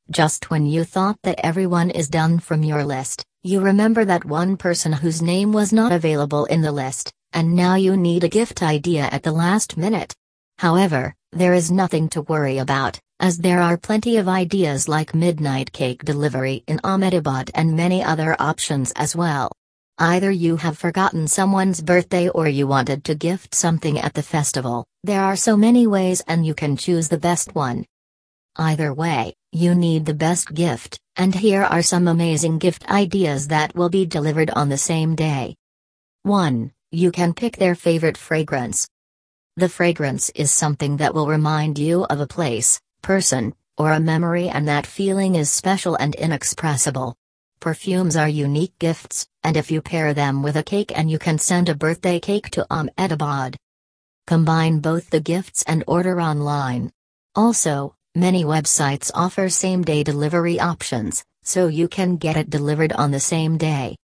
Just when you thought that everyone is done from your list, you remember that one person whose name was not available in the list, and now you need a gift idea at the last minute. However, there is nothing to worry about, as there are plenty of ideas like midnight cake delivery in Ahmedabad and many other options as well. Either you have forgotten someone's birthday or you wanted to gift something at the festival, there are so many ways and you can choose the best one. Either way, you need the best gift, and here are some amazing gift ideas that will be delivered on the same day. 1. You can pick their favorite fragrance. The fragrance is something that will remind you of a place, person, or a memory, and that feeling is special and inexpressible. Perfumes are unique gifts, and if you pair them with a cake, and you can send a birthday cake to Ahmedabad. Combine both the gifts and order online. Also, many websites offer same-day delivery options, so you can get it delivered on the same day.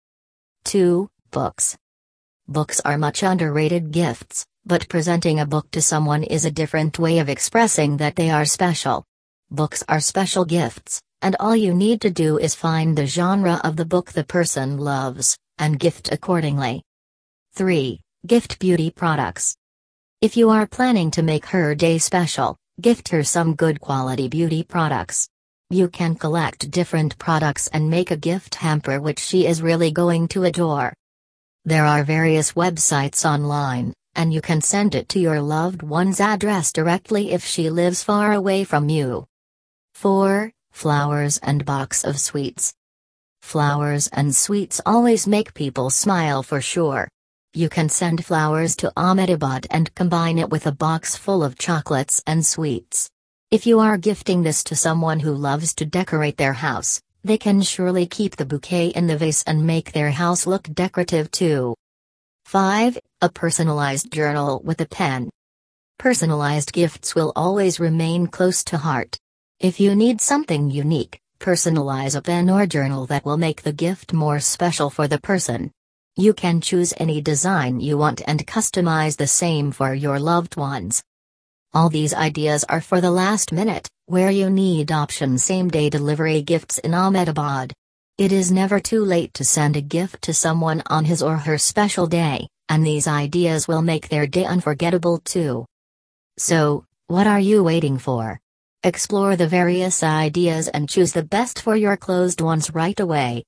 2. Books. Books are much underrated gifts, but presenting a book to someone is a different way of expressing that they are special. Books are special gifts, and all you need to do is find the genre of the book the person loves, and gift accordingly. 3. Gift beauty products. If you are planning to make her day special, gift her some good quality beauty products. You can collect different products and make a gift hamper which she is really going to adore. There are various websites online, and you can send it to your loved one's address directly if she lives far away from you. 4. Flowers and box of sweets. Flowers and sweets always make people smile for sure. You can send flowers to Ahmedabad and combine it with a box full of chocolates and sweets. If you are gifting this to someone who loves to decorate their house, they can surely keep the bouquet in the vase and make their house look decorative too. 5. A personalized journal with a pen. Personalized gifts will always remain close to heart. If you need something unique, personalize a pen or journal that will make the gift more special for the person. You can choose any design you want and customize the same for your loved ones. All these ideas are for the last minute, where you need option same-day delivery gifts in Ahmedabad. It is never too late to send a gift to someone on his or her special day, and these ideas will make their day unforgettable too. So, what are you waiting for? Explore the various ideas and choose the best for your closed ones right away.